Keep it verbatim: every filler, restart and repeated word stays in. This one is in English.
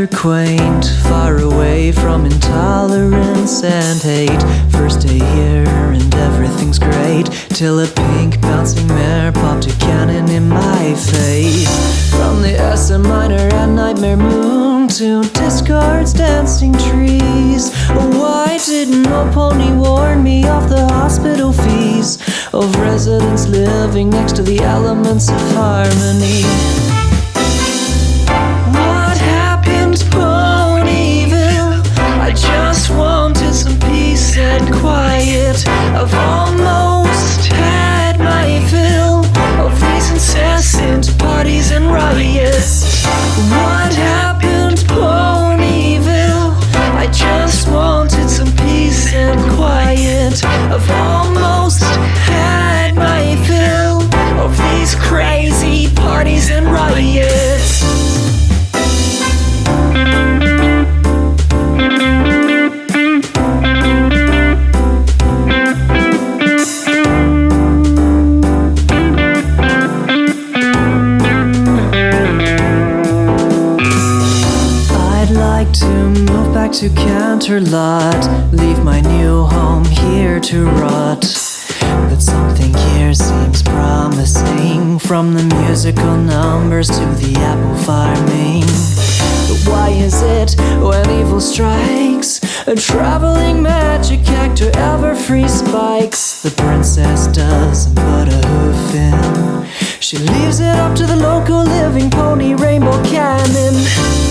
rather quaint, far away from intolerance and hate. First day here and everything's great, till a pink bouncing mare popped a cannon in my face. From the S A minor and Nightmare Moon to discards, dancing trees. Why didn't no pony warn me of the hospital fees of residents living next to the elements of harmony? What happened to Ponyville? I just wanted some peace and quiet. I've almost had my fill of these incessant parties and riots. What happened to Ponyville? I just wanted some peace and quiet. I've almost had my fill of these crazy parties and riots. To Canterlot, leave my new home here to rot. But something here seems promising, from the musical numbers to the apple farming. But why is it when evil strikes, a traveling magic actor ever free spikes? The princess doesn't put a hoof in, she leaves it up to the local living pony rainbow cannon.